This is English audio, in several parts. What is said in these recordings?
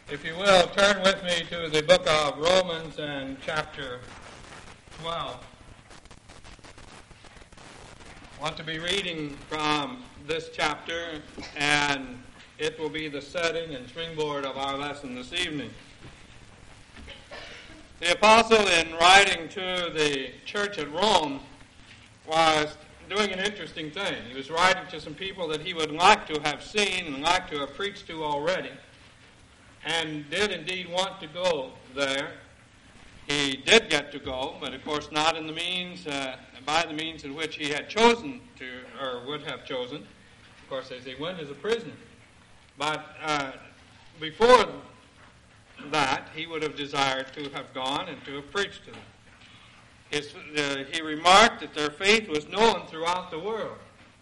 If you will, turn with me to the book of Romans and chapter 12. I want to be reading from this chapter, and it will be the setting and springboard of our lesson this evening. The apostle, in writing to the church at Rome, was doing an interesting thing. He was writing to some people that he would like to have seen and like to have preached to already, and did indeed want to go there. He did get to go, but of course not in the means, by the means in which he had chosen to, or would have chosen. Of course, as he went as a prisoner. But before that, he would have desired to have gone and to have preached to them. He remarked that their faith was known throughout the world,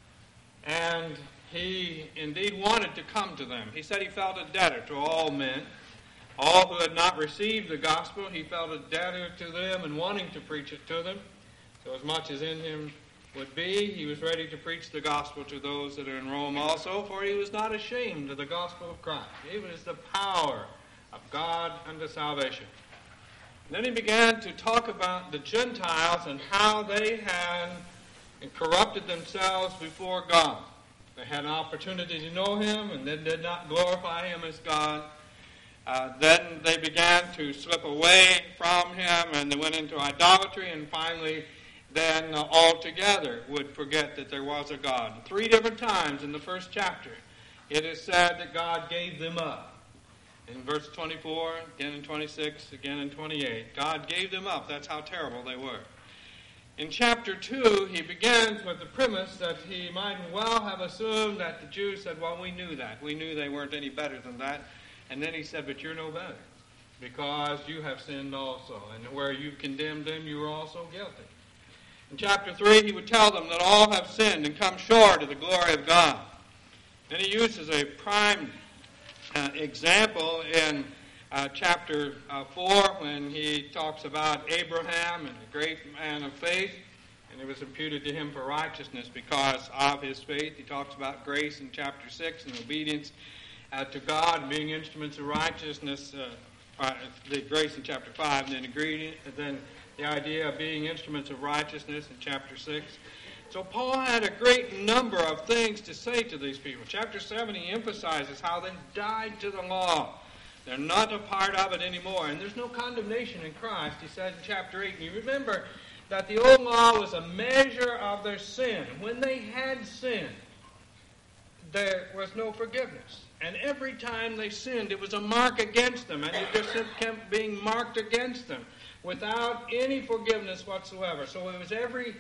and he indeed wanted to come to them. He said he felt a debtor to all men. All who had not received the gospel, he felt a debtor to them and wanting to preach it to them. So as much as in him would be, he was ready to preach the gospel to those that are in Rome also, for he was not ashamed of the gospel of Christ. It was the power of God unto salvation. And then he began to talk about the Gentiles and how they had corrupted themselves before God. They had an opportunity to know him and then did not glorify him as God. Then they began to slip away from him and they went into idolatry, and finally then altogether would forget that there was a God. And 3 different times in the first chapter it is said that God gave them up. In verse 24, again in 26, again in 28. God gave them up. That's how terrible they were. In chapter 2, he begins with the premise that he might well have assumed that the Jews said, well, we knew that. We knew they weren't any better than that. And then he said, but you're no better, because you have sinned also. And where you condemned them, you were also guilty. In chapter 3, he would tell them that all have sinned and come short of the glory of God. Then he uses a prime example in chapter 4, when he talks about Abraham and a great man of faith, and it was imputed to him for righteousness because of his faith. He talks about grace in chapter 6 and obedience to God and being instruments of righteousness, the grace in chapter 5, and then the idea of being instruments of righteousness in chapter 6. So Paul had a great number of things to say to these people. Chapter 7, he emphasizes how they died to the law. They're not a part of it anymore. And there's no condemnation in Christ, he says in chapter 8. And you remember that the old law was a measure of their sin. When they had sinned, there was no forgiveness. And every time they sinned, it was a mark against them. And it just kept being marked against them without any forgiveness whatsoever. So it was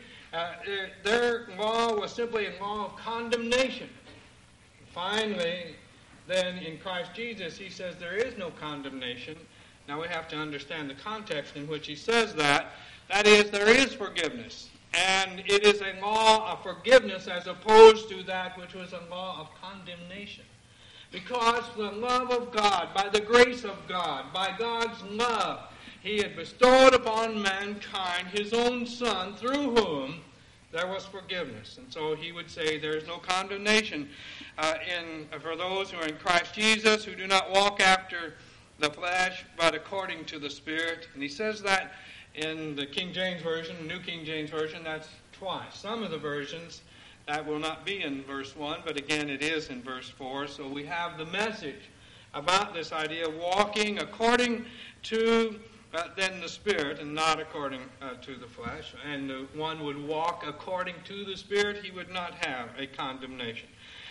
their law was simply a law of condemnation. Finally, then in Christ Jesus, he says there is no condemnation. Now we have to understand the context in which he says that. That is, there is forgiveness. And it is a law of forgiveness as opposed to that which was a law of condemnation. Because the love of God, by the grace of God, by God's love, he had bestowed upon mankind his own Son, through whom there was forgiveness. And so he would say there is no condemnation for those who are in Christ Jesus, who do not walk after the flesh, but according to the Spirit. And he says that in the King James Version, New King James Version, that's twice. Some of the versions, that will not be in verse 1, but again it is in verse 4. So we have the message about this idea of walking according to then the Spirit and not according to the flesh. And one would walk according to the Spirit, he would not have a condemnation.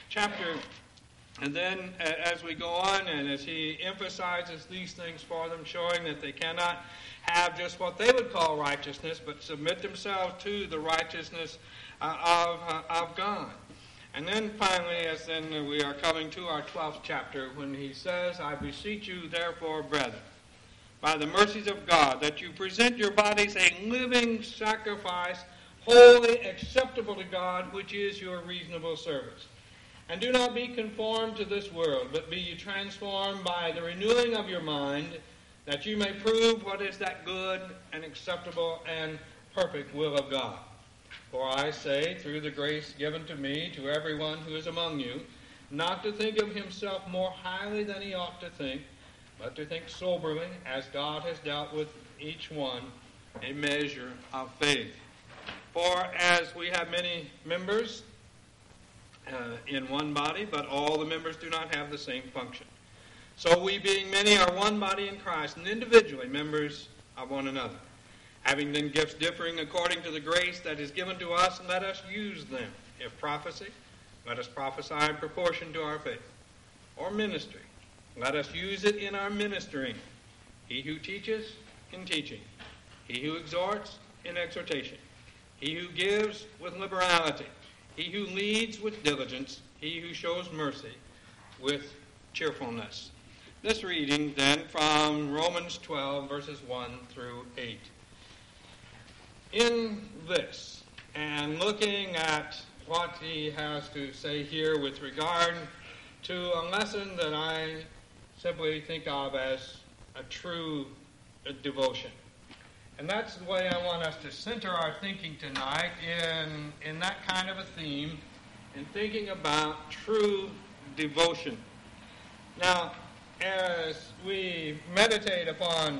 And then as we go on, and as he emphasizes these things for them, showing that they cannot have just what they would call righteousness, but submit themselves to the righteousness of God. And then finally, as then we are coming to our 12th chapter, when he says, I beseech you therefore, brethren, by the mercies of God, that you present your bodies a living sacrifice, wholly acceptable to God, which is your reasonable service. And do not be conformed to this world, but be ye transformed by the renewing of your mind, that you may prove what is that good and acceptable and perfect will of God. For I say, through the grace given to me, to everyone who is among you, not to think of himself more highly than he ought to think, but to think soberly, as God has dealt with each one a measure of faith. For as we have many members in one body, but all the members do not have the same function. So we, being many, are one body in Christ, and individually members of one another. Having then gifts differing according to the grace that is given to us, let us use them. If prophecy, let us prophesy in proportion to our faith. Or ministry, let us use it in our ministering. He who teaches, in teaching. He who exhorts, in exhortation. He who gives, with liberality. He who leads, with diligence. He who shows mercy, with cheerfulness. This reading then from Romans 12, verses 1 through 8. In this, and looking at what he has to say here with regard to a lesson that I simply think of as a true devotion. And that's the way I want us to center our thinking tonight, in that kind of a theme, in thinking about true devotion. Now, as we meditate upon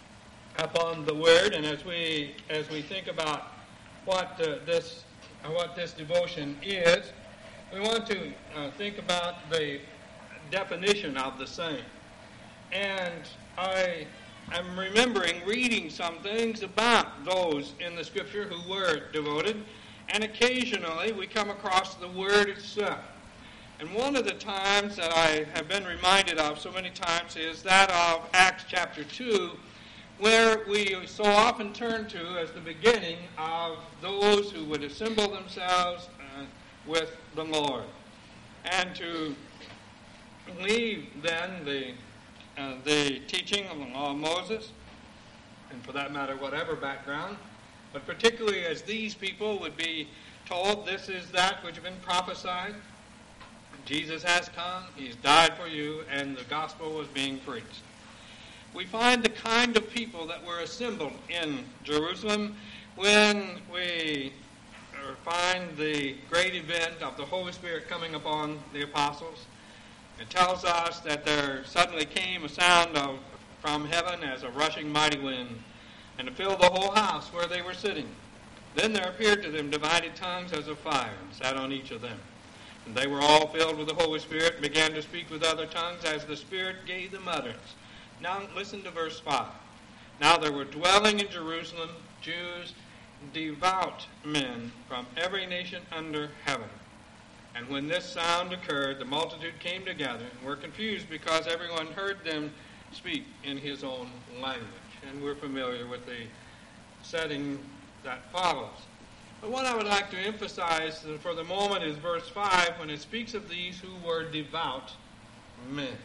the Word, and as we think about what this devotion is, we want to think about the definition of the same. And I am remembering reading some things about those in the Scripture who were devoted, and occasionally we come across the word itself. And one of the times that I have been reminded of so many times is that of Acts chapter 2, where we so often turn to as the beginning of those who would assemble themselves with the Lord. And to leave then the teaching of the law of Moses, and for that matter whatever background, but particularly as these people would be told, this is that which has been prophesied. Jesus has come, he's died for you, and the gospel was being preached. We find the kind of people that were assembled in Jerusalem when we find the great event of the Holy Spirit coming upon the apostles. It tells us that there suddenly came a sound from heaven as a rushing mighty wind, and it filled the whole house where they were sitting. Then there appeared to them divided tongues as of fire, and sat on each of them. And they were all filled with the Holy Spirit, and began to speak with other tongues as the Spirit gave them utterance. Now listen to verse 5. Now there were dwelling in Jerusalem Jews, devout men from every nation under heaven. And when this sound occurred, the multitude came together and were confused because everyone heard them speak in his own language. And we're familiar with the setting that follows. But what I would like to emphasize for the moment is verse 5, when it speaks of these who were devout men.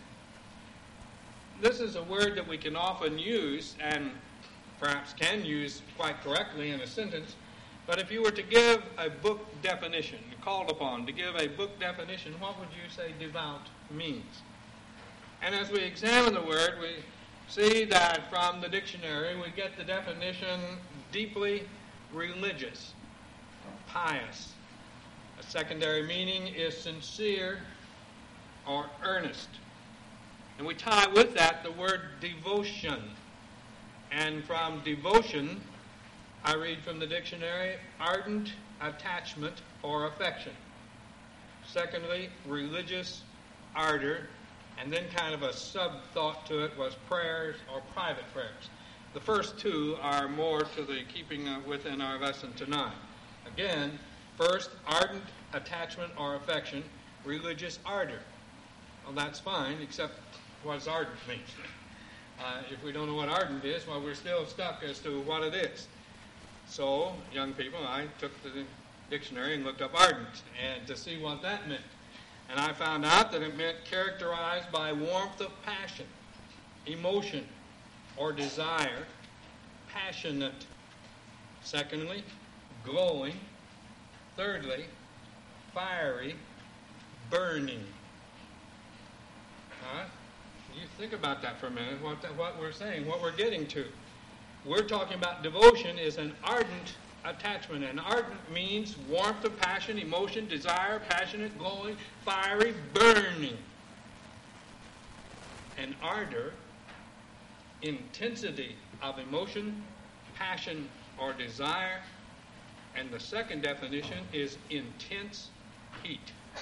This is a word that we can often use, and perhaps can use quite correctly in a sentence, but if you were to give a book definition, called upon to give a book definition, what would you say devout means? And as we examine the word, we see that from the dictionary we get the definition deeply religious, pious. A secondary meaning is sincere or earnest. And we tie with that the word devotion. And from devotion, I read from the dictionary, ardent attachment or affection. Secondly, religious ardor. And then kind of a sub-thought to it was prayers or private prayers. The first two are more to the keeping within our lesson tonight. Again, first, ardent attachment or affection, religious ardor. Well, that's fine, except what does ardent mean? If we don't know what ardent is, well, we're still stuck as to what it is. So, young people, I took the dictionary and looked up ardent and to see what that meant. And I found out that it meant characterized by warmth of passion, emotion, or desire, passionate. Secondly, glowing. Thirdly, fiery, burning. You think about that for a minute, what we're saying, what we're getting to. We're talking about devotion is an ardent attachment. And ardent means warmth of passion, emotion, desire, passionate, glowing, fiery, burning. And ardor intensity of emotion, passion, or desire. And the second definition is intense heat.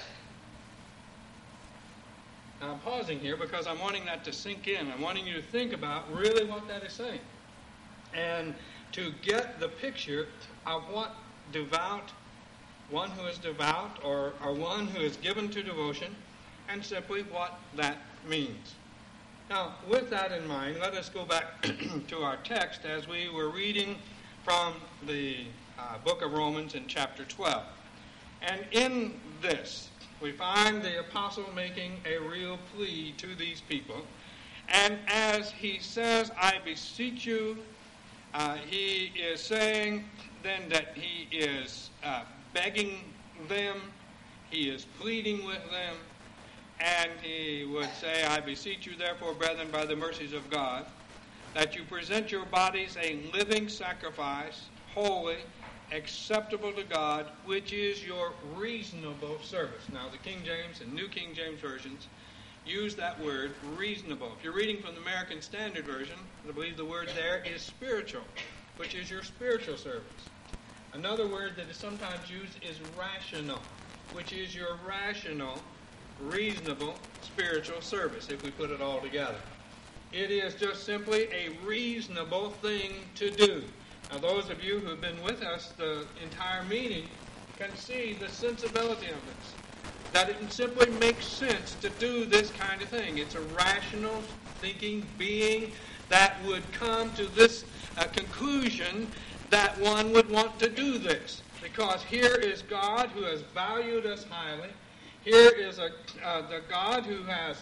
Now I'm pausing here because I'm wanting that to sink in. I'm wanting you to think about really what that is saying. And to get the picture of what devout, one who is devout, or one who is given to devotion, and simply what that means. Now, with that in mind, let us go back to our text as we were reading from the book of Romans in chapter 12. And in this, we find the apostle making a real plea to these people. And as he says, I beseech you, he is saying then that he is begging them, he is pleading with them, and he would say, I beseech you therefore, brethren, by the mercies of God, that you present your bodies a living sacrifice, holy, acceptable to God, which is your reasonable service. Now, the King James and New King James versions use that word, reasonable. If you're reading from the American Standard Version, I believe the word there is spiritual, which is your spiritual service. Another word that is sometimes used is rational, which is your rational, reasonable spiritual service, if we put it all together. It is just simply a reasonable thing to do. Now, those of you who have been with us the entire meeting can see the sensibility of this. That it simply makes sense to do this kind of thing. It's a rational thinking being that would come to this conclusion that one would want to do this. Because here is God who has valued us highly. Here is the God who has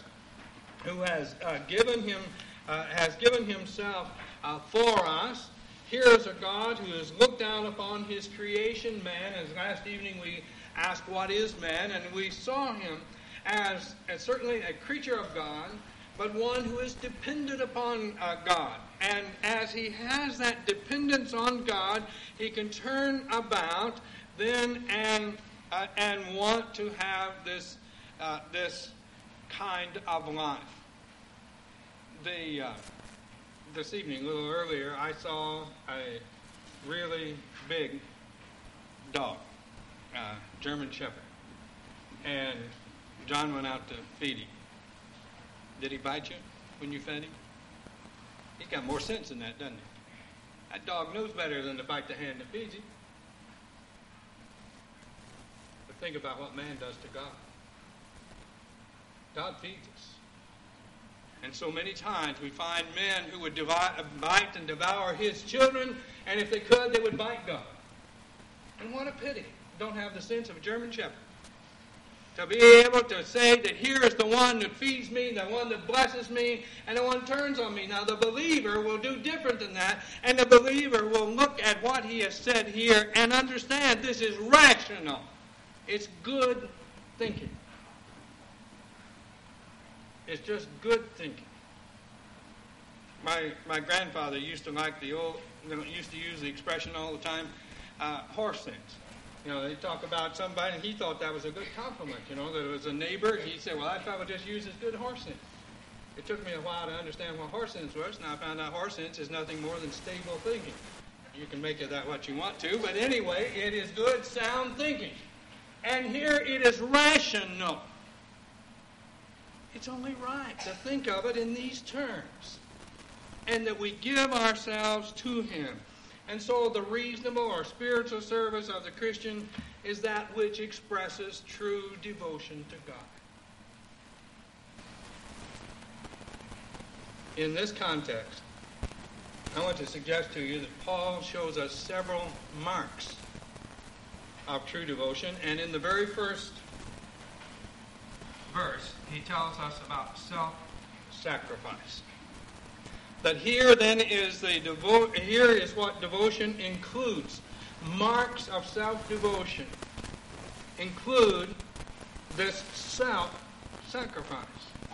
given himself for us. Here is a God who has looked down upon his creation, man. As last evening we asked, what is man? And we saw him as certainly a creature of God, but one who is dependent upon God. And as he has that dependence on God, he can turn about then and want to have this kind of life. This evening, a little earlier, I saw a really big dog, German Shepherd, and John went out to feed him. Did he bite you when you fed him? He's got more sense than that, doesn't he? That dog knows better than to bite the hand that feeds him. But think about what man does to God. God feeds us. And so many times we find men who would bite and devour his children, and if they could, they would bite God. And what a pity. Don't have the sense of a German Shepherd. To be able to say that here is the one that feeds me, the one that blesses me, and the one turns on me. Now the believer will do different than that, and the believer will look at what he has said here and understand this is rational. It's good thinking. It's just good thinking. My grandfather used to used to use the expression all the time, horse sense. They talk about somebody, and he thought that was a good compliment, that it was a neighbor. He said, well, that fellow just uses good horse sense. It took me a while to understand what horse sense was, and I found out horse sense is nothing more than stable thinking. You can make of that what you want to, but anyway, it is good, sound thinking. And here it is rational. It's only right to think of it in these terms, and that we give ourselves to him. And so the reasonable or spiritual service of the Christian is that which expresses true devotion to God. In this context, I want to suggest to you that Paul shows us several marks of true devotion, and in the very first verse, he tells us about self-sacrifice. That here then is here is what devotion includes. Marks of self-devotion include this self-sacrifice.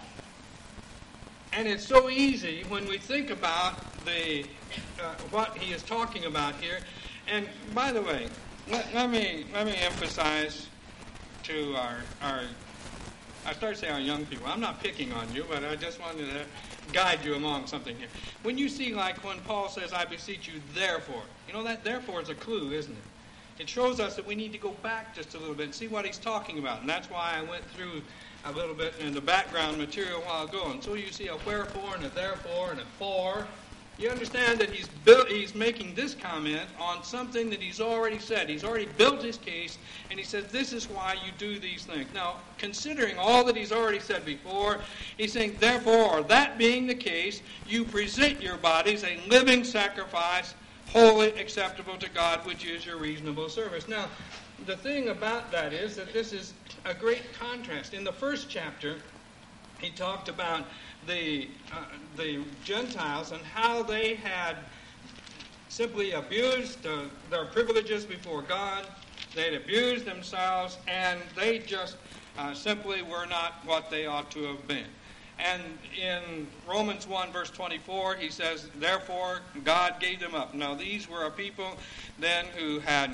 And it's so easy when we think about what he is talking about here. And by the way, let me emphasize to our I started to say our young people. I'm not picking on you, but I just wanted to guide you along something here. When you see, like when Paul says, I beseech you, therefore, you know that therefore is a clue, isn't it? It shows us that we need to go back just a little bit and see what he's talking about. And that's why I went through a little bit in the background material a while ago. And so you see a wherefore and a therefore and a for. You understand that he's making this comment on something that he's already said. He's already built his case, and he says, this is why you do these things. Now, considering all that he's already said before, he's saying, therefore, or that being the case, you present your bodies a living sacrifice, holy, acceptable to God, which is your reasonable service. Now, the thing about that is that this is a great contrast. In the first chapter, he talked about the Gentiles and how they had simply abused their privileges before God. They had abused themselves, and they just simply were not what they ought to have been. And in Romans 1, verse 24, he says, therefore, God gave them up. Now, these were a people then who had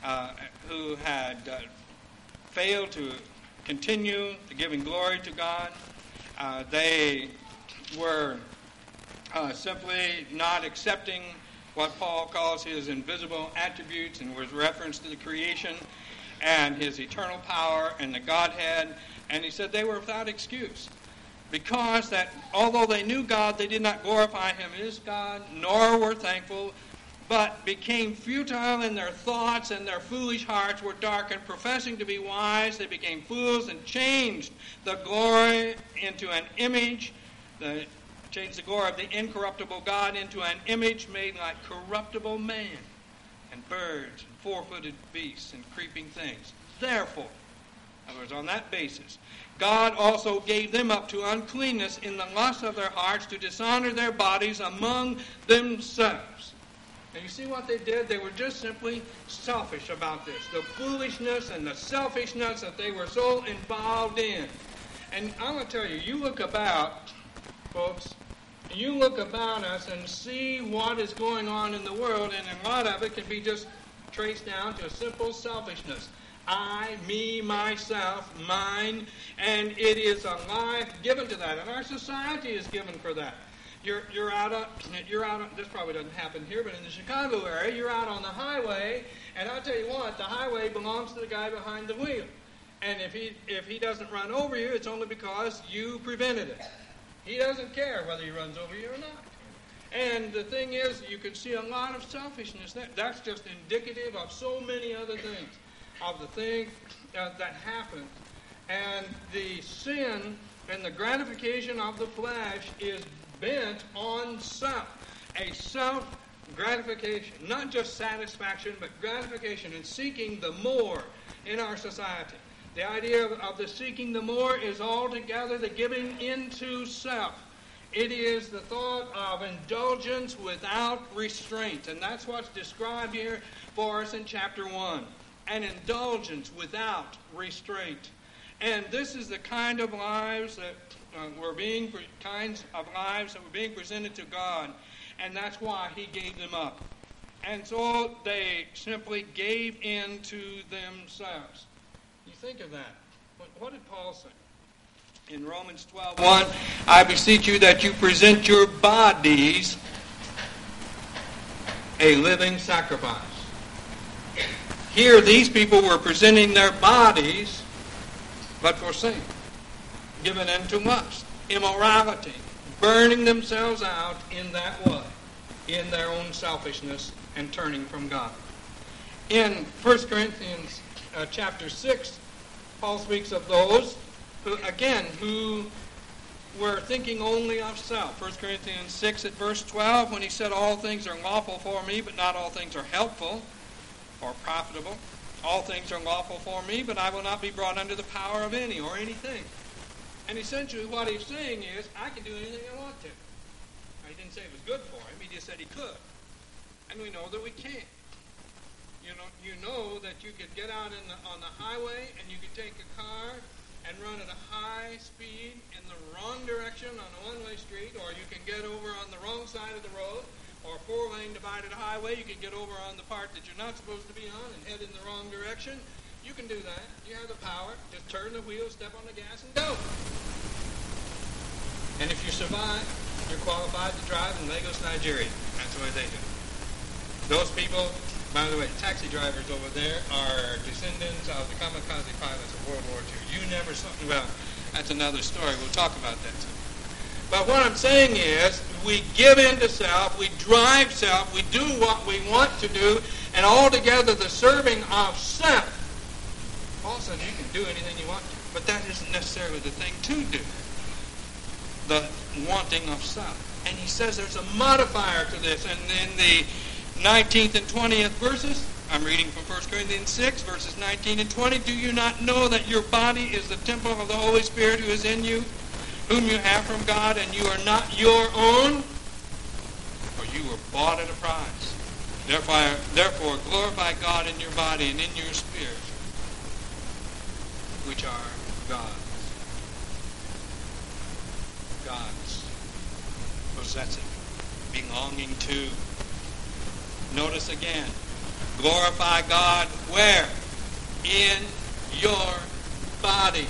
failed to continue to giving glory to God. They were simply not accepting what Paul calls his invisible attributes, and was reference to the creation and his eternal power and the Godhead. And he said they were without excuse, because that although they knew God, they did not glorify him as God, nor were thankful, but became futile in their thoughts, and their foolish hearts were darkened. Professing to be wise, they became fools and changed the glory into an image, changed the glory of the incorruptible God into an image made like corruptible man, and birds, and four-footed beasts, and creeping things. Therefore, in other words, on that basis, God also gave them up to uncleanness in the lust of their hearts, to dishonor their bodies among themselves. And you see what they did? They were just simply selfish about this. The foolishness and the selfishness that they were so involved in. And I'm going to tell you, you look about, folks, you look about us and see what is going on in the world, and a lot of it can be just traced down to a simple selfishness. I, me, myself, mine, and it is a life given to that. And our society is given for that. You're out on, this probably doesn't happen here, but in the Chicago area, you're out on the highway, and I'll tell you what, the highway belongs to the guy behind the wheel. And if he doesn't run over you, it's only because you prevented it. He doesn't care whether he runs over you or not. And the thing is, you can see a lot of selfishness there. That's just indicative of so many other things, of the things that happen. And the sin and the gratification of the flesh is bent on self. A self-gratification. Not just satisfaction, but gratification and seeking the more in our society. The idea of the seeking the more is altogether the giving into self. It is the thought of indulgence without restraint. And that's what's described here for us in chapter 1. An indulgence without restraint. And this is the kind of lives that were being presented to God, and that's why he gave them up. And so they simply gave in to themselves. You think of that. What did Paul say? In Romans 12:1, I beseech you that you present your bodies a living sacrifice. Here, these people were presenting their bodies, but for sin, given into lust, immorality, burning themselves out in that way, in their own selfishness and turning from God. In 1 Corinthians chapter 6, Paul speaks of those who were thinking only of self. 1 Corinthians 6 at verse 12, when he said, all things are lawful for me, but not all things are helpful or profitable. All things are lawful for me, but I will not be brought under the power of any or anything. And essentially what he's saying is, I can do anything I want to. Now, he didn't say it was good for him. He just said he could. And we know that we can't. You know that you could get out on the highway and you could take a car and run at a high speed in the wrong direction on a one-way street, or you can get over on the wrong side of the road, or a four-lane divided highway, you can get over on the part that you're not supposed to be on and head in the wrong direction. You can do that. You have the power. Just turn the wheel, step on the gas, and go. And if you survive, you're qualified to drive in Lagos, Nigeria. That's the way they do it. Those people, by the way, taxi drivers over there are descendants of the kamikaze pilots of World War II. You never saw, well, that's another story. We'll talk about that soon. But what I'm saying is, we give in to self, we drive self, we do what we want to do, and altogether the serving of self. Paul says you can do anything you want to, but that isn't necessarily the thing to do. The wanting of self. And he says there's a modifier to this, and in the 19th and 20th verses, I'm reading from 1 Corinthians 6, verses 19 and 20, do you not know that your body is the temple of the Holy Spirit who is in you, whom you have from God, and you are not your own, for you were bought at a price. Therefore, glorify God in your body and in your spirit, which are God's. God's. Possessing. Belonging to. Notice again. Glorify God where? In your body.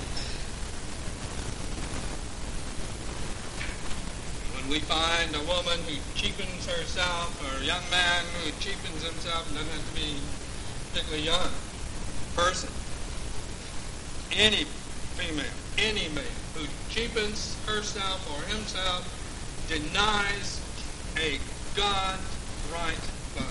We find a woman who cheapens herself, or a young man who cheapens himself, and doesn't have to be a particularly young person. Any female, any male who cheapens herself or himself denies a God-right body.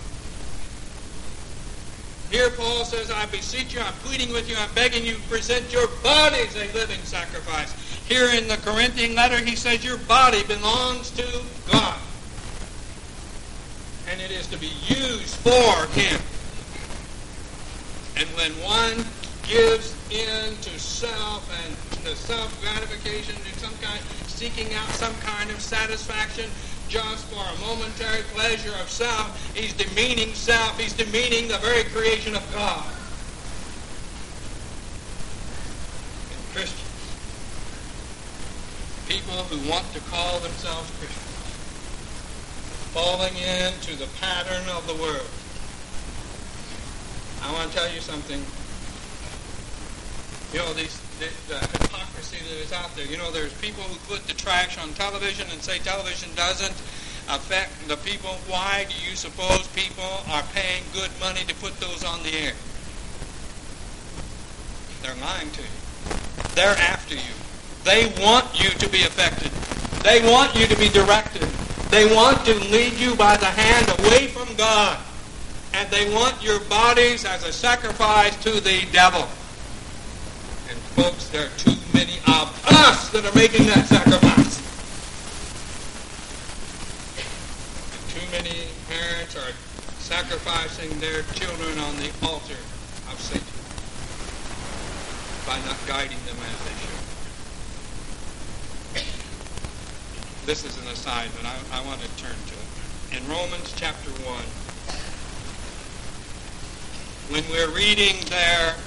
Here Paul says, I beseech you, I'm pleading with you, I'm begging you, present your bodies a living sacrifice. Here in the Corinthian letter, he says your body belongs to God. And it is to be used for him. And when one gives in to self and to self-gratification, to some kind, seeking out some kind of satisfaction just for a momentary pleasure of self, he's demeaning self. He's demeaning the very creation of God. And Christians, people who want to call themselves Christians, falling into the pattern of the world. I want to tell you something. You know, the hypocrisy that is out there. You know, there's people who put the trash on television and say television doesn't affect the people. Why do you suppose people are paying good money to put those on the air? They're lying to you. They're after you. They want you to be affected. They want you to be directed. They want to lead you by the hand away from God. And they want your bodies as a sacrifice to the devil. And folks, there are too many of us that are making that sacrifice. And too many parents are sacrificing their children on the altar of Satan by not guiding them as they should. This is an aside, but I want to turn to it. In Romans chapter 1, when we're reading there,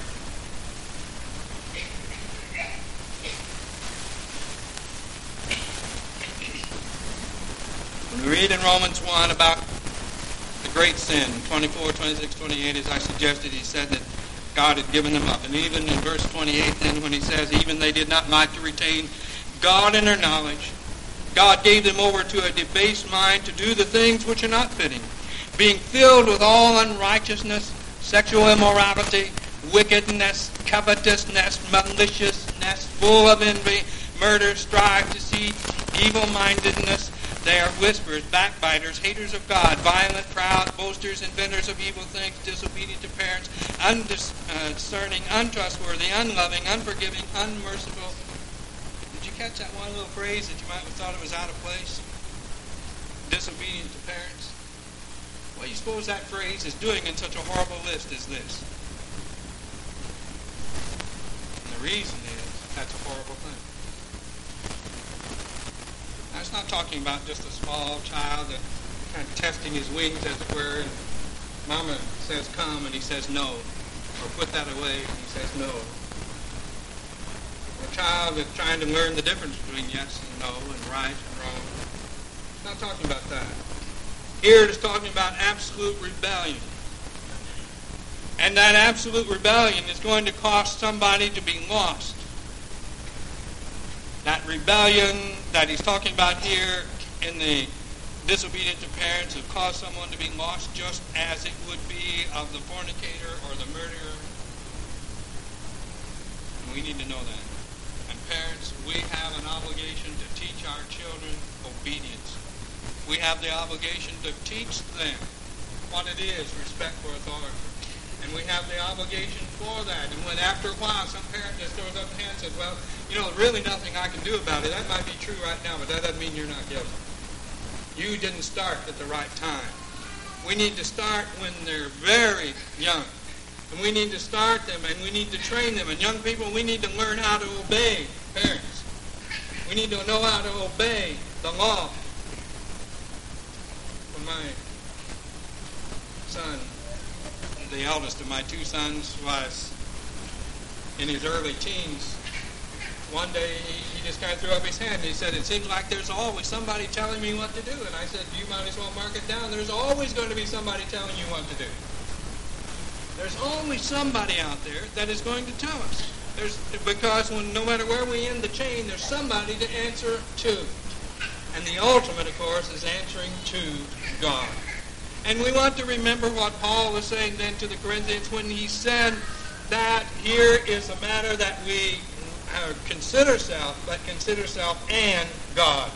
when we read in Romans 1 about the great sin, 24, 26, 28, as I suggested, he said that God had given them up. And even in verse 28, then when he says, even they did not like to retain God in their knowledge, God gave them over to a debased mind to do the things which are not fitting, being filled with all unrighteousness, sexual immorality, wickedness, covetousness, maliciousness, full of envy, murder, strife, deceit, evil-mindedness. They are whisperers, backbiters, haters of God, violent, proud, boasters, inventors of evil things, disobedient to parents, undiscerning, untrustworthy, unloving, unforgiving, unmerciful. Did you catch that one little phrase that you might have thought it was out of place? Disobedient to parents. What do you suppose that phrase is doing in such a horrible list as this? And the reason is that's a horrible thing. Now, it's not talking about just a small child that kind of testing his wings, as it were, and Mama says come and he says no, or put that away and he says no. A child that's trying to learn the difference between yes and no and right and wrong. It's not talking about that. Here it is talking about absolute rebellion. And that absolute rebellion is going to cause somebody to be lost. That rebellion that he's talking about here in the disobedience of parents have caused someone to be lost, just as it would be of the fornicator or the murderer. And we need to know that. And parents, we have an obligation to teach our children obedience. We have the obligation to teach them what it is, respect for authority. And we have the obligation for that. And when after a while some parent just throws up a hand and says, well, really nothing I can do about it. That might be true right now, but that doesn't mean you're not guilty. You didn't start at the right time. We need to start when they're very young. And we need to start them, and we need to train them. And young people, we need to learn how to obey parents. We need to know how to obey the law. When my son, the eldest of my two sons, was in his early teens, one day he just kind of threw up his hand and he said, it seems like there's always somebody telling me what to do. And I said, you might as well mark it down. There's always going to be somebody telling you what to do. There's always somebody out there that is going to tell us. Because no matter where we end the chain, there's somebody to answer to. And the ultimate, of course, is answering to God. And we want to remember what Paul was saying then to the Corinthians when he said that here is a matter that we consider self, but consider self and God.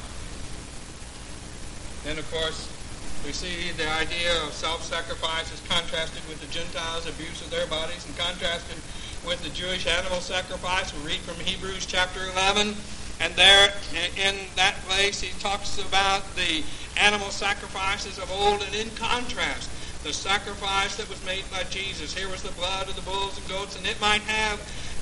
Then, of course, we see the idea of self-sacrifice is contrasted with the Gentiles' abuse of their bodies and contrasted with the Jewish animal sacrifice. We read from Hebrews chapter 11, and there in that place he talks about the animal sacrifices of old, and in contrast, the sacrifice that was made by Jesus. Here was the blood of the bulls and goats, and it might have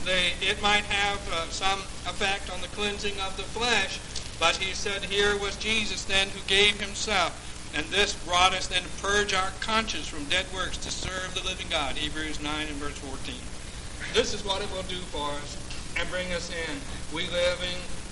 some effect on the cleansing of the flesh, but he said here was Jesus then who gave himself. And this brought us then to purge our conscience from dead works to serve the living God. Hebrews 9 and verse 14. This is what it will do for us and bring us in. We live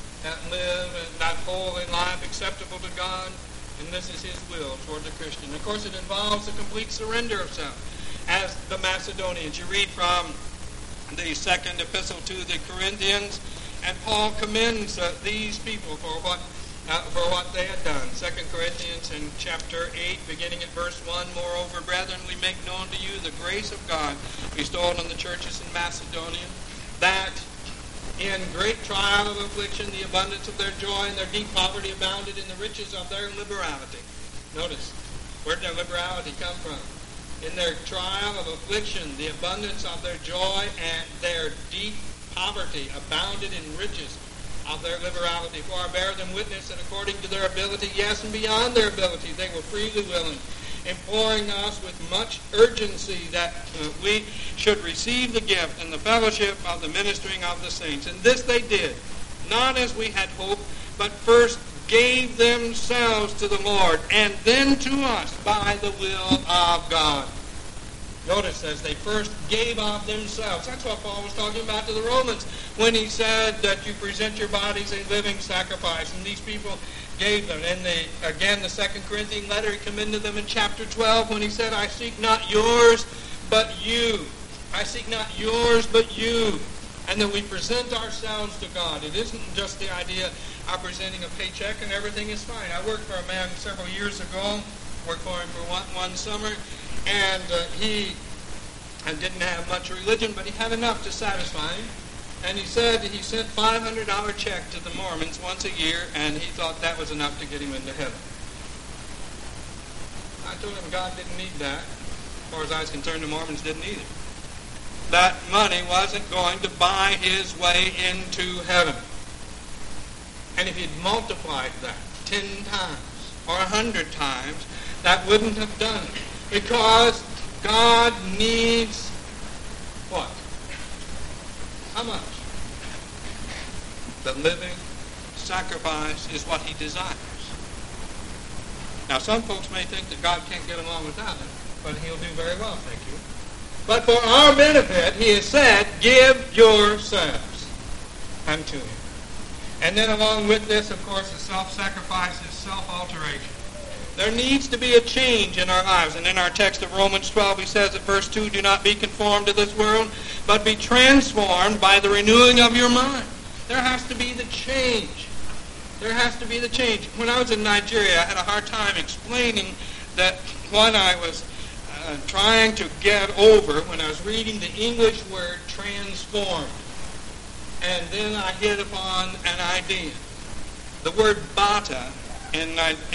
that holy life acceptable to God, and this is his will toward the Christian. Of course, it involves a complete surrender of self. As the Macedonians, you read from the second epistle to the Corinthians, and Paul commends these people for what they had done. 2 Corinthians in chapter 8, beginning at verse 1, moreover, brethren, we make known to you the grace of God bestowed on the churches in Macedonia, that in great trial of affliction, the abundance of their joy and their deep poverty abounded in the riches of their liberality. Notice, where did their liberality come from? In their trial of affliction, the abundance of their joy and their deep poverty abounded in riches of their liberality. For I bear them witness that according to their ability, yes, and beyond their ability, they were freely willing, imploring us with much urgency that we should receive the gift and the fellowship of the ministering of the saints. And this they did, not as we had hoped, but first gave themselves to the Lord, and then to us by the will of God. Notice, as they first gave of themselves. That's what Paul was talking about to the Romans when he said that you present your bodies a living sacrifice. And these people gave them. And the 2 Corinthian letter, he commended them in chapter 12 when he said, I seek not yours, but you. I seek not yours, but you. And that we present ourselves to God. It isn't just the idea of presenting a paycheck and everything is fine. I worked for a man several years ago, worked for him for one summer, and he didn't have much religion, but he had enough to satisfy him. And he said he sent $500 check to the Mormons once a year, and he thought that was enough to get him into heaven. I told him God didn't need that. As far as I was concerned, the Mormons didn't either. That money wasn't going to buy his way into heaven. And if he'd multiplied that 10 times or 100 times, that wouldn't have done it. Because God needs what? How much? The living sacrifice is what he desires. Now, some folks may think that God can't get along without it, but he'll do very well, thank you. But for our benefit, he has said, give yourselves unto him. And then along with this, of course, the self-sacrifice is self-alteration. There needs to be a change in our lives. And in our text of Romans 12, he says at verse 2, do not be conformed to this world, but be transformed by the renewing of your mind. There has to be the change. There has to be the change. When I was in Nigeria, I had a hard time explaining that what I was trying to get over when I was reading the English word transformed. And then I hit upon an idea. The word bata in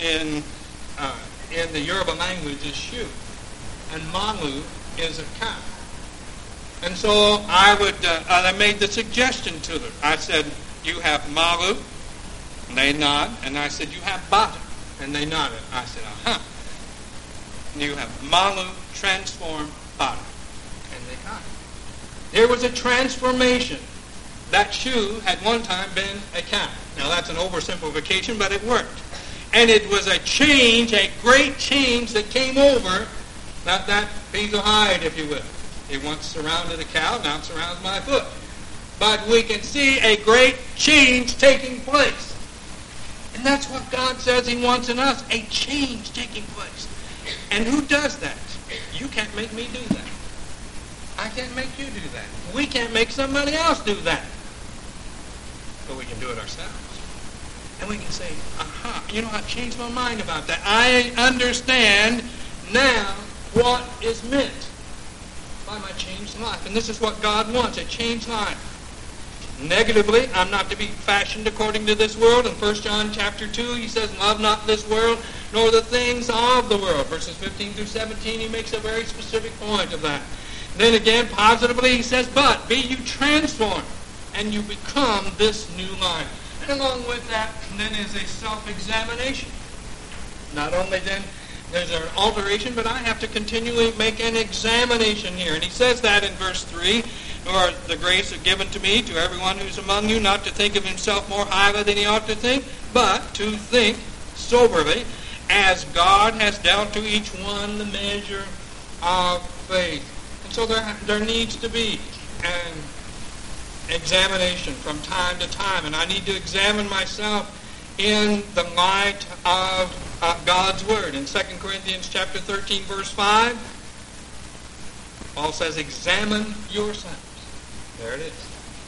the Yoruba language is shoe, and malu is a cow. And so I made the suggestion to them. I said, you have malu, and they nod, and I said, you have bata, and they nodded. I said, uh-huh. You have malu transformed bata, and they got it. There was a transformation. That shoe had one time been a cow. Now that's an oversimplification, but it worked. And it was a change, a great change that came over that piece of hide, if you will. It once surrounded a cow, now it surrounds my foot. But we can see a great change taking place. And that's what God says he wants in us, a change taking place. And who does that? You can't make me do that. I can't make you do that. We can't make somebody else do that. But we can do it ourselves. And we can say, aha, I've changed my mind about that. I understand now what is meant by my changed life. And this is what God wants, a changed life. Negatively, I'm not to be fashioned according to this world. In 1 John chapter 2, he says, love not this world, nor the things of the world. Verses 15 through 17, he makes a very specific point of that. Then again, positively, he says, but be you transformed, and you become this new life. And along with that, then is a self-examination. Not only then there's an alteration, but I have to continually make an examination here. And he says that in verse 3, or the grace is given to me, to everyone who's among you, not to think of himself more highly than he ought to think, but to think soberly, as God has dealt to each one the measure of faith. And so there needs to be an examination from time to time, and I need to examine myself in the light of God's Word. In 2 Corinthians chapter 13, verse 5, Paul says, examine yourselves. There it is.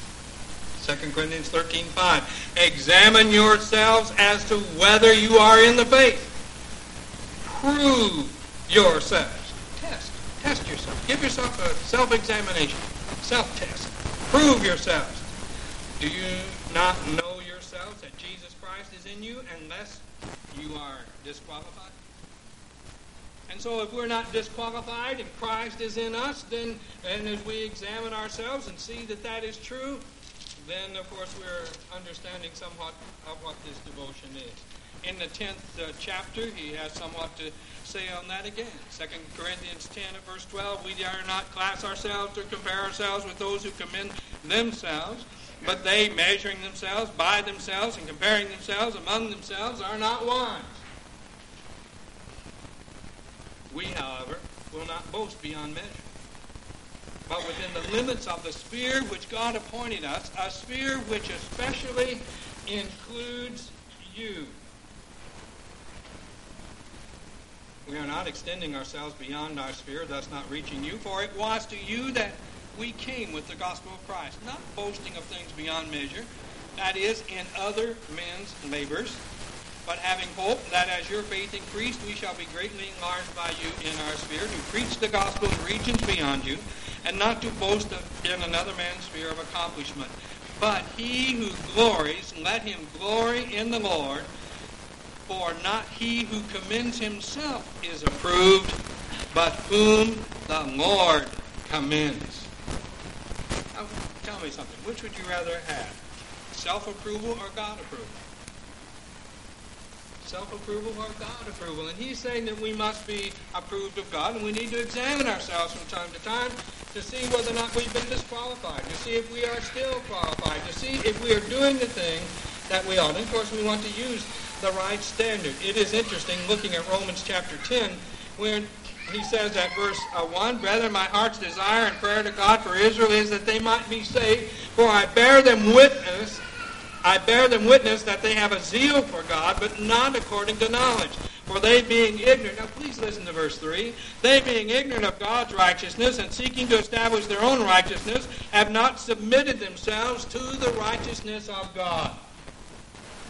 2 Corinthians 13, 5. Examine yourselves as to whether you are in the faith. Prove yourselves. Test yourself. Give yourself a self-examination, self-test. Prove yourselves. Do you not know yourselves that Jesus Christ is in you unless you are disqualified? And so if we're not disqualified and Christ is in us, then and as we examine ourselves and see that that is true, then of course we're understanding somewhat of what this devotion is. In the 10th chapter, he has somewhat to say on that again. 2 Corinthians 10 at verse 12, we dare not class ourselves or compare ourselves with those who commend themselves, but they, measuring themselves by themselves and comparing themselves among themselves, are not wise. We, however, will not boast beyond measure, but within the limits of the sphere which God appointed us, a sphere which especially includes you. We are not extending ourselves beyond our sphere, thus not reaching you, for it was to you that we came with the gospel of Christ, not boasting of things beyond measure, that is, in other men's labors, but having hope that as your faith increased, we shall be greatly enlarged by you in our sphere, to preach the gospel in regions beyond you, and not to boast in another man's sphere of accomplishment. But he who glories, let him glory in the Lord. For not he who commends himself is approved, but whom the Lord commends. Now, tell me something. Which would you rather have? Self-approval or God approval? Self-approval or God approval? And he's saying that we must be approved of God, and we need to examine ourselves from time to time to see whether or not we've been disqualified, to see if we are still qualified, to see if we are doing the thing that we ought. And of course, we want to use the right standard. It is interesting looking at Romans chapter 10 when he says at verse 1, Brethren, my heart's desire and prayer to God for Israel is that they might be saved, for I bear them witness that they have a zeal for God, but not according to knowledge. For they being ignorant, now please listen to verse 3, they being ignorant of God's righteousness and seeking to establish their own righteousness, have not submitted themselves to the righteousness of God.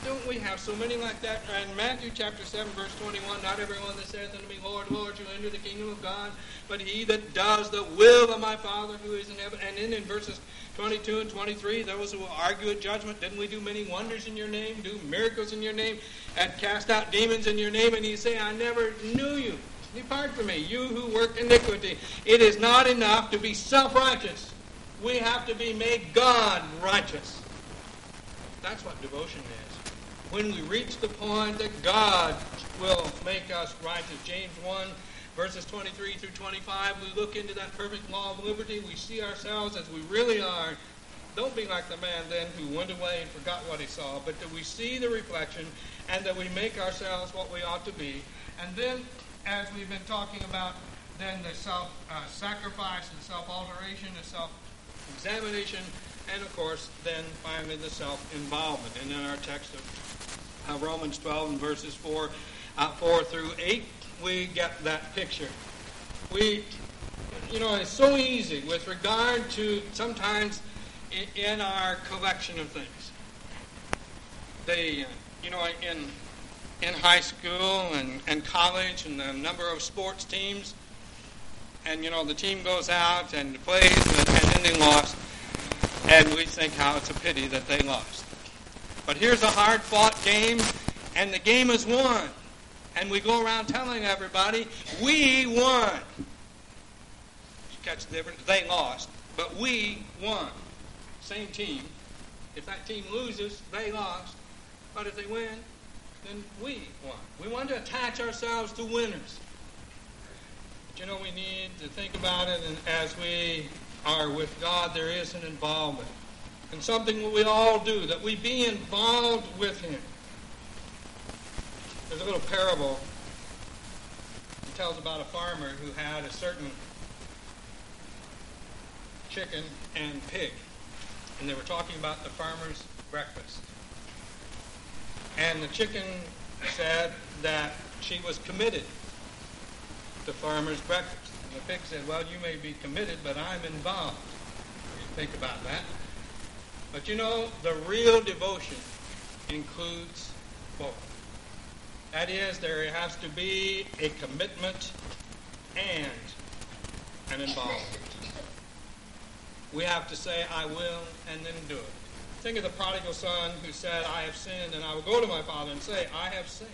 don't we have so many like that? In Matthew chapter 7, verse 21, not everyone that saith unto me, Lord, Lord, shall enter the kingdom of God, but he that does the will of my Father who is in heaven. And then in verses 22 and 23, those who will argue at judgment, didn't we do many wonders in your name, do miracles in your name, and cast out demons in your name? And you say, I never knew you. Depart from me, you who work iniquity. It is not enough to be self-righteous. We have to be made God righteous. That's what devotion is. When we reach the point that God will make us righteous. James 1, verses 23 through 25, we look into that perfect law of liberty. We see ourselves as we really are. Don't be like the man then who went away and forgot what he saw, but that we see the reflection and that we make ourselves what we ought to be. And then, as we've been talking about, then the self-sacrifice and self-alteration, the self-examination, and of course, then finally the self-involvement. And in our text of Romans 12 and verses 4 through 8, we get that picture. It's so easy with regard to sometimes in our collection of things. In high school and college and the number of sports teams, and the team goes out and plays and then they lost, and we think how it's a pity that they lost. But here's a hard-fought game, and the game is won. And we go around telling everybody, we won. You catch the difference? They lost, but we won. Same team. If that team loses, they lost. But if they win, then we won. We want to attach ourselves to winners. But we need to think about it, and as we are with God, there is an involvement. And something that we all do, that we be involved with Him. There's a little parable that tells about a farmer who had a certain chicken and pig. And they were talking about the farmer's breakfast. And the chicken said that she was committed to farmer's breakfast. And the pig said, well, you may be committed, but I'm involved. You think about that. But the real devotion includes both. That is, there has to be a commitment and an involvement. We have to say, I will, and then do it. Think of the prodigal son who said, I have sinned, and I will go to my father and say, I have sinned.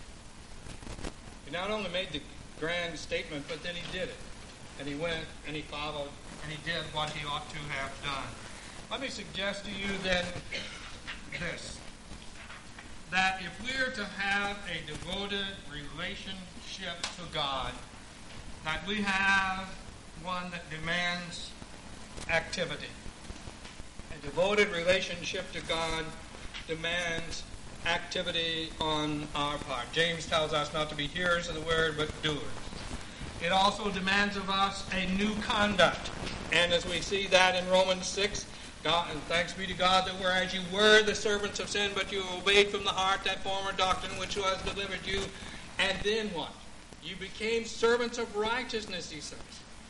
He not only made the grand statement, but then he did it. And he went, and he followed, and he did what he ought to have done. Let me suggest to you then this, that if we're to have a devoted relationship to God, that we have one that demands activity. A devoted relationship to God demands activity on our part. James tells us not to be hearers of the word, but doers. It also demands of us a new conduct. And as we see that in Romans 6, God, and thanks be to God that whereas you were the servants of sin, but you obeyed from the heart that former doctrine which was delivered you. And then what? You became servants of righteousness, he says.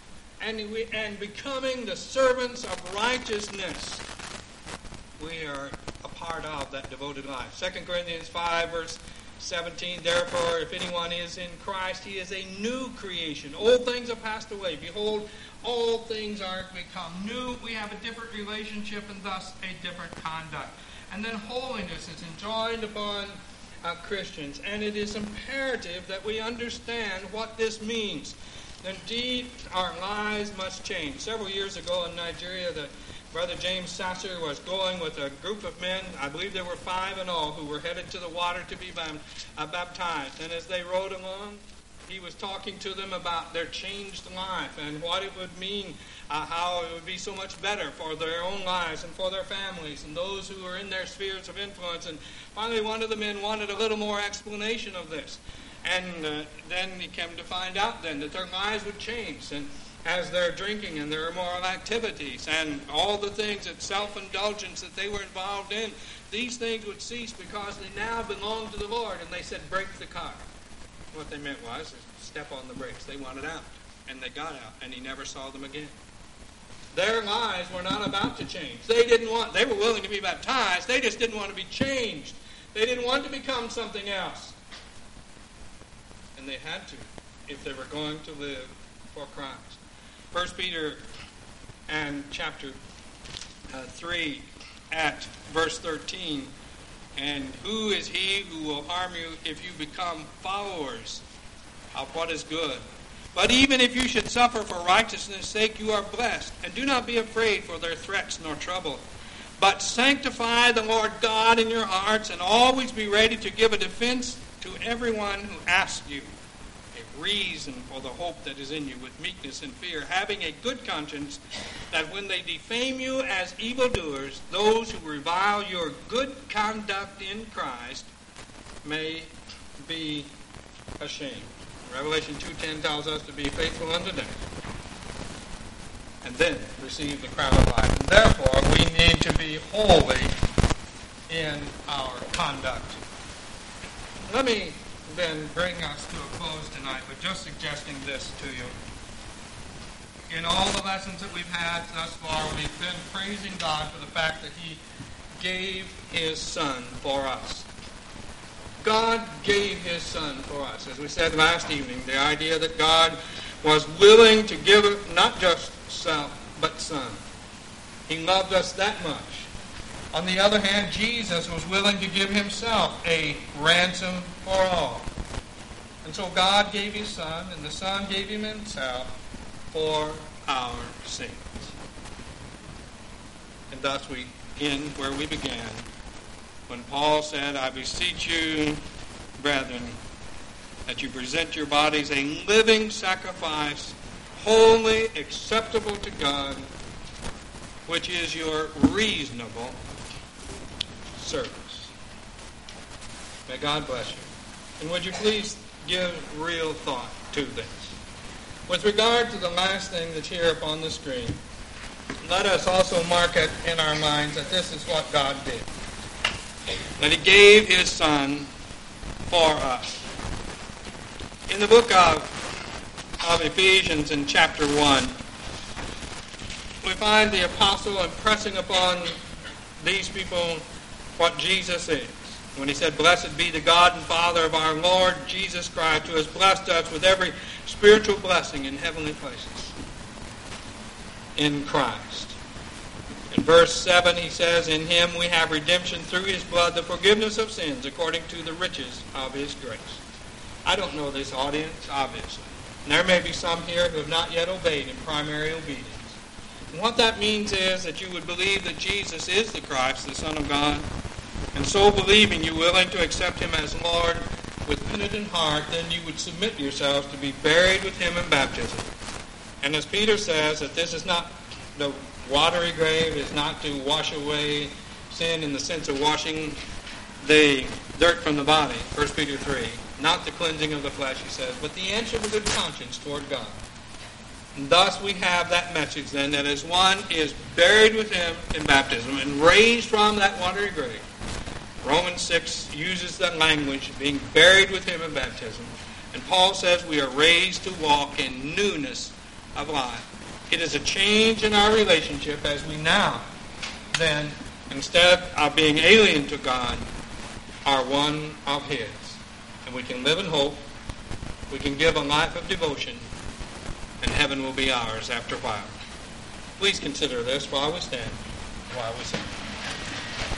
And becoming the servants of righteousness, we are a part of that devoted life. 2 Corinthians 5, verse 17, therefore, if anyone is in Christ, he is a new creation. Old things have passed away. Behold, all things are become new. We have a different relationship and thus a different conduct. And then holiness is enjoined upon Christians. And it is imperative that we understand what this means. Indeed, our lives must change. Several years ago in Nigeria, Brother James Sasser was going with a group of men, I believe there were 5 in all, who were headed to the water to be baptized. And as they rode along, he was talking to them about their changed life and what it would mean, how it would be so much better for their own lives and for their families and those who were in their spheres of influence. And finally, one of the men wanted a little more explanation of this. And then he came to find out then that their lives would change. And as they're drinking and their immoral activities and all the things that self-indulgence that they were involved in, these things would cease because they now belong to the Lord. And they said, break the car. What they meant was step on the brakes. They wanted out. And they got out. And he never saw them again. Their lives were not about to change. They were willing to be baptized. They just didn't want to be changed. They didn't want to become something else. And they had to if they were going to live for Christ. 1 Peter and chapter 3 at verse 13. And who is he who will harm you if you become followers of what is good? But even if you should suffer for righteousness' sake, you are blessed. And do not be afraid for their threats nor trouble. But sanctify the Lord God in your hearts, and always be ready to give a defense to everyone who asks you a reason for the hope that is in you with meekness and fear, having a good conscience, that when they defame you as evildoers, those who revile your good conduct in Christ may be ashamed. Revelation 2:10 tells us to be faithful unto death, and then receive the crown of life. And therefore, we need to be holy in our conduct. Let me then bring us to a close tonight with just suggesting this to you. In all the lessons that we've had thus far, we've been praising God for the fact that He gave His Son for us. God gave His Son for us. As we said last evening, the idea that God was willing to give not just self, but Son. He loved us that much. On the other hand, Jesus was willing to give Himself a ransom for all. And so God gave His Son, and the Son gave Him Himself for our sins. And thus we end where we began, when Paul said, I beseech you, brethren, that you present your bodies a living sacrifice, wholly acceptable to God, which is your reasonable service. May God bless you. And would you please give real thought to this? With regard to the last thing that's here upon the screen, let us also mark it in our minds that this is what God did. That He gave His Son for us. In the book of Ephesians in chapter 1, we find the apostle impressing upon these people what Jesus is. When he said, Blessed be the God and Father of our Lord Jesus Christ, who has blessed us with every spiritual blessing in heavenly places in Christ. In verse 7 he says, In Him we have redemption through His blood, the forgiveness of sins, according to the riches of His grace. I don't know this audience, obviously. And there may be some here who have not yet obeyed in primary obedience. And what that means is that you would believe that Jesus is the Christ, the Son of God, and so believing you're willing to accept Him as Lord with penitent heart, then you would submit yourselves to be buried with Him in baptism. And as Peter says, that this is not the watery grave, is not to wash away sin in the sense of washing the dirt from the body, 1 Peter 3. Not the cleansing of the flesh, he says, but the answer of a good conscience toward God. And thus we have that message then, that as one is buried with Him in baptism and raised from that watery grave, Romans 6 uses that language, being buried with Him in baptism. And Paul says we are raised to walk in newness of life. It is a change in our relationship as we now, then, instead of being alien to God, are one of His. And we can live in hope. We can give a life of devotion. And heaven will be ours after a while. Please consider this while we stand, while we sing.